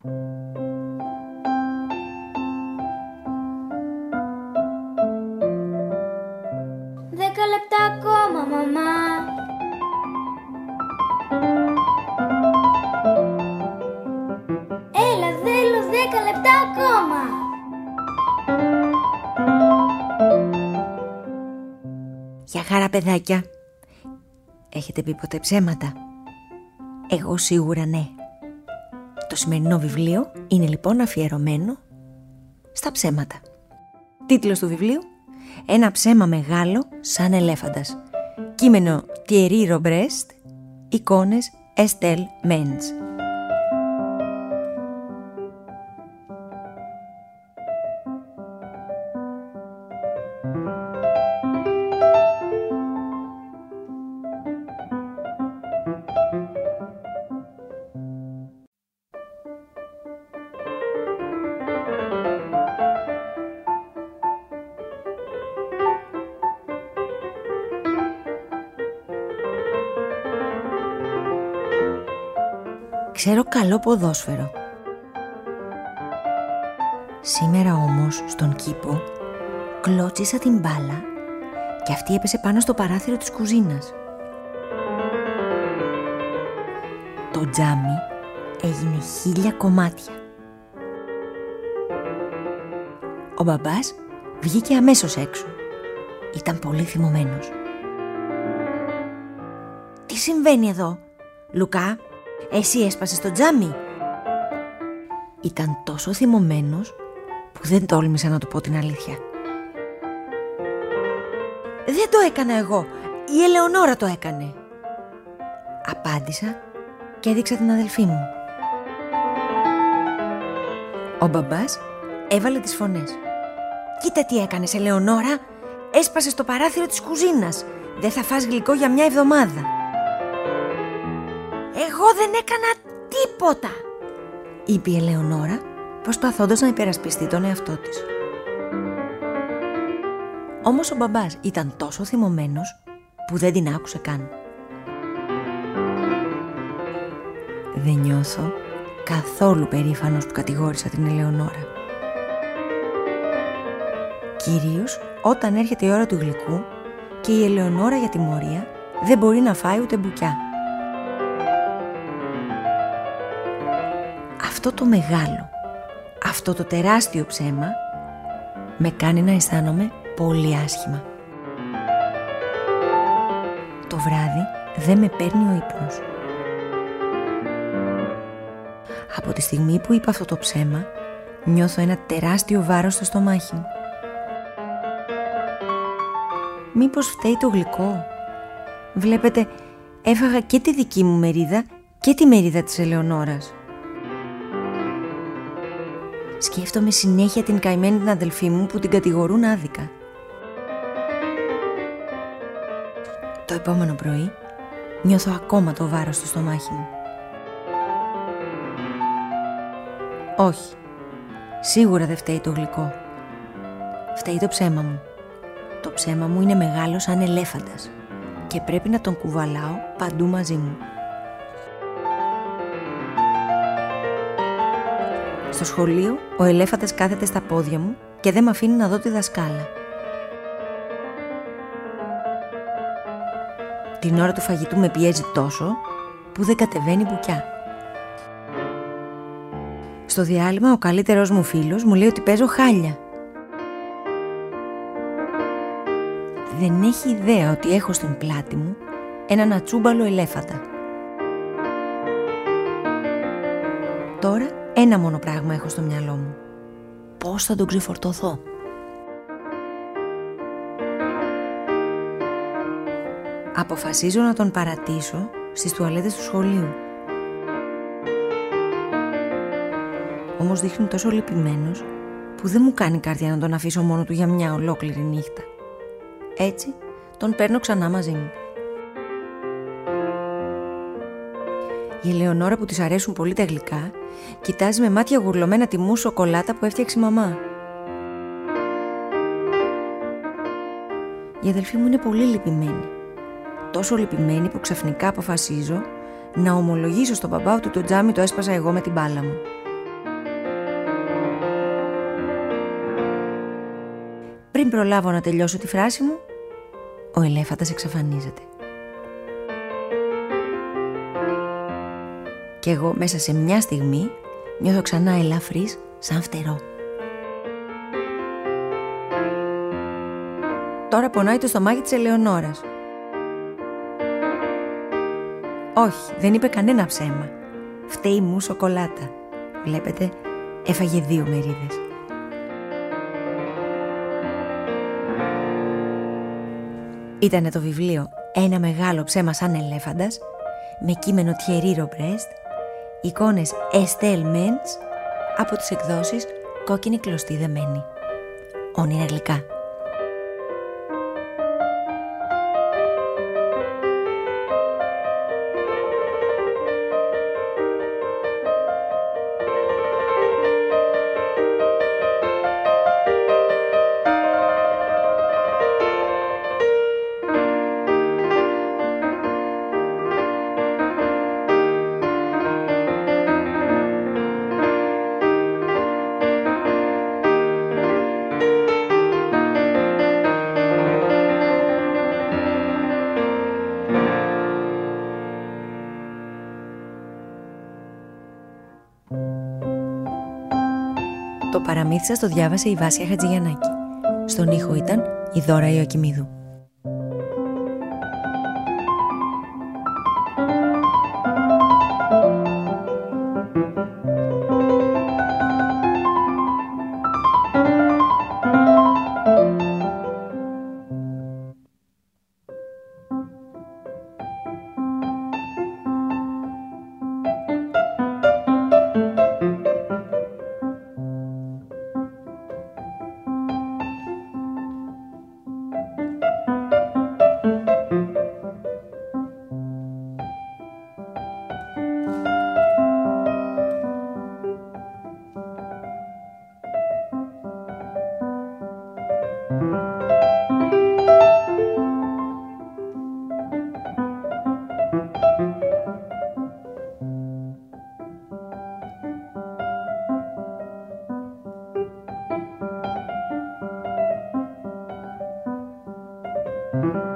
Δέκα λεπτά ακόμα, μαμά. Έλα, θέλω 10 λεπτά ακόμα. Γεια χαρά, παιδάκια. Έχετε πει ποτέ ψέματα? Εγώ σίγουρα ναι. Το σημερινό βιβλίο είναι λοιπόν αφιερωμένο στα ψέματα. Τίτλος του βιβλίου: Ένα ψέμα μεγάλο σαν ελέφαντας. Κείμενο Thierry Robrest. Εικόνες Estelle Menz. Ξέρω καλό ποδόσφαιρο. Σήμερα όμως στον κήπο κλώτσισα την μπάλα και αυτή έπεσε πάνω στο παράθυρο της κουζίνας. Το τζάμι έγινε 1000 κομμάτια. Ο μπαμπάς βγήκε αμέσως έξω. Ήταν πολύ θυμωμένος. «Τι συμβαίνει εδώ, Λουκά? Εσύ έσπασες το τζάμι?» Ήταν τόσο θυμωμένος που δεν τόλμησα να του πω την αλήθεια. «Δεν το έκανα εγώ, η Ελεονόρα το έκανε», απάντησα και έδειξα την αδελφή μου. Ο μπαμπάς έβαλε τις φωνές. «Κοίτα τι έκανες, Ελεονόρα, έσπασες το παράθυρο της κουζίνας. Δεν θα φας γλυκό για μια εβδομάδα». «Εγώ δεν έκανα τίποτα», είπε η Ελεονόρα, προσπαθώντας να υπερασπιστεί τον εαυτό της. Όμως ο μπαμπάς ήταν τόσο θυμωμένος που δεν την άκουσε καν. Δεν νιώθω καθόλου περήφανος που κατηγόρησα την Ελεονόρα. Κυρίως όταν έρχεται η ώρα του γλυκού και η Ελεονόρα για τιμωρία δεν μπορεί να φάει ούτε μπουκιά. Αυτό το μεγάλο, αυτό το τεράστιο ψέμα με κάνει να αισθάνομαι πολύ άσχημα. Το βράδυ δεν με παίρνει ο ύπνος. Από τη στιγμή που είπα αυτό το ψέμα, νιώθω ένα τεράστιο βάρος στο στομάχι μου. Μήπως φταίει το γλυκό? Βλέπετε, έφαγα και τη δική μου μερίδα και τη μερίδα της Ελεονόρας. Σκέφτομαι συνέχεια την καημένη την αδελφή μου που την κατηγορούν άδικα. Το επόμενο πρωί νιώθω ακόμα το βάρος στο στομάχι μου. Όχι, σίγουρα δεν φταίει το γλυκό. Φταίει το ψέμα μου. Το ψέμα μου είναι μεγάλο σαν ελέφαντας και πρέπει να τον κουβαλάω παντού μαζί μου. Στο σχολείο ο ελέφαντας κάθεται στα πόδια μου και δεν με αφήνει να δω τη δασκάλα. Την ώρα του φαγητού με πιέζει τόσο που δεν κατεβαίνει μπουκιά. Στο διάλειμμα ο καλύτερος μου φίλος μου λέει ότι παίζω χάλια. Δεν έχει ιδέα ότι έχω στην πλάτη μου έναν ατσούμπαλο ελέφαντα. Τώρα ένα μόνο πράγμα έχω στο μυαλό μου. Πώς θα τον ξεφορτωθώ? Αποφασίζω να τον παρατήσω στις τουαλέτες του σχολείου. Όμως δείχνει τόσο λυπημένος που δεν μου κάνει καρδιά να τον αφήσω μόνο του για μια ολόκληρη νύχτα. Έτσι τον παίρνω ξανά μαζί μου. Η Ελεονόρα, που της αρέσουν πολύ τα γλυκά, κοιτάζει με μάτια γουρλωμένα τη μου σοκολάτα που έφτιαξε η μαμά. Η αδελφή μου είναι πολύ λυπημένη. Τόσο λυπημένη που ξαφνικά αποφασίζω να ομολογήσω στον μπαμπά ότι το τζάμι το έσπασα εγώ με την μπάλα μου. πριν προλάβω να τελειώσω τη φράση μου, ο ελέφαντας εξαφανίζεται. Και εγώ μέσα σε μια στιγμή νιώθω ξανά ελαφρύς σαν φτερό. Τώρα πονάει το στομάχι της Ελεονόρας. Όχι, δεν είπε κανένα ψέμα. Φταίει μου σοκολάτα. Βλέπετε, έφαγε 2 μερίδες. Ήτανε το βιβλίο «Ένα μεγάλο ψέμα σαν ελέφαντας» με κείμενο Thierry Robrest, εικόνες Estelle Menz από τις εκδόσεις Κόκκινη Κλωστή Δεμένη. Όνειρα γλυκά. Το παραμύθι σας το διάβασε η Βάσια Χατζηγιαννάκη. Στον ήχο ήταν η Δώρα Ιωακημίδου. Thank you.